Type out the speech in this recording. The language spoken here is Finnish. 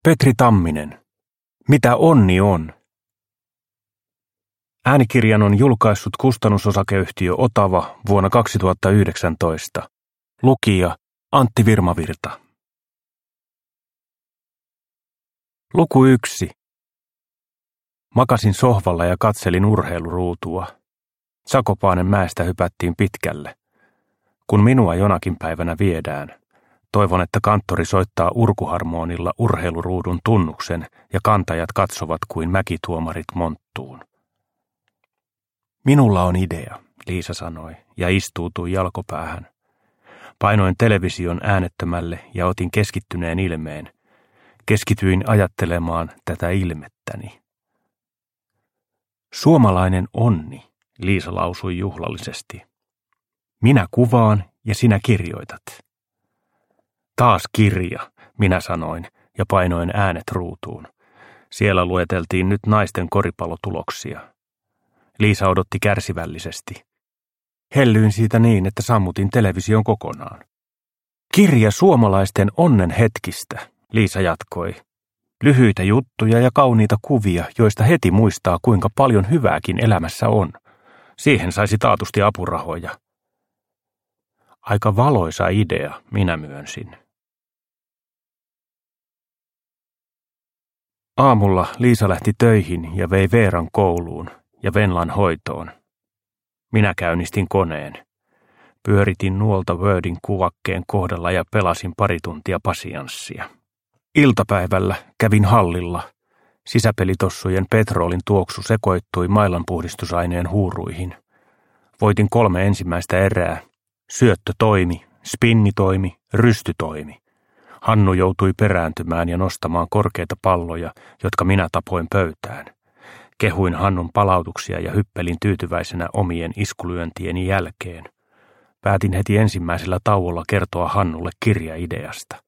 Petri Tamminen. Mitä onni on? Äänikirjan on julkaissut kustannusosakeyhtiö Otava vuonna 2019. Lukija Antti Virmavirta. Luku 1. Makasin sohvalla ja katselin urheiluruutua. Sakopaanen mäestä hypättiin pitkälle. Kun minua jonakin päivänä viedään, toivon, että kanttori soittaa urkuharmonilla urheiluruudun tunnuksen ja kantajat katsovat kuin mäkituomarit monttuun. Minulla on idea, Liisa sanoi ja istuutui jalkopäähän. Painoin television äänettömälle ja otin keskittyneen ilmeen. Keskityin ajattelemaan tätä ilmettäni. Suomalainen onni, Liisa lausui juhlallisesti. Minä kuvaan ja sinä kirjoitat. Taas kirja, minä sanoin ja painoin äänet ruutuun. Siellä lueteltiin nyt naisten koripallotuloksia. Liisa odotti kärsivällisesti. Hellyin siitä niin, että sammutin television kokonaan. Kirja suomalaisten onnen hetkistä, Liisa jatkoi. Lyhyitä juttuja ja kauniita kuvia, joista heti muistaa, kuinka paljon hyvääkin elämässä on. Siihen saisi taatusti apurahoja. Aika valoisa idea, minä myönsin. Aamulla Liisa lähti töihin ja vei Veeran kouluun ja Venlan hoitoon. Minä käynnistin koneen. Pyöritin nuolta Wordin kuvakkeen kohdalla ja pelasin pari tuntia pasianssia. Iltapäivällä kävin hallilla. Sisäpelitossujen petroolin tuoksu sekoittui mailanpuhdistusaineen huuruihin. Voitin 3 ensimmäistä erää. Syöttö toimi, spinni toimi, rysty toimi. Hannu joutui perääntymään ja nostamaan korkeita palloja, jotka minä tapoin pöytään. Kehuin Hannun palautuksia ja hyppelin tyytyväisenä omien iskulyöntieni jälkeen. Päätin heti ensimmäisellä tauolla kertoa Hannulle kirjaideasta.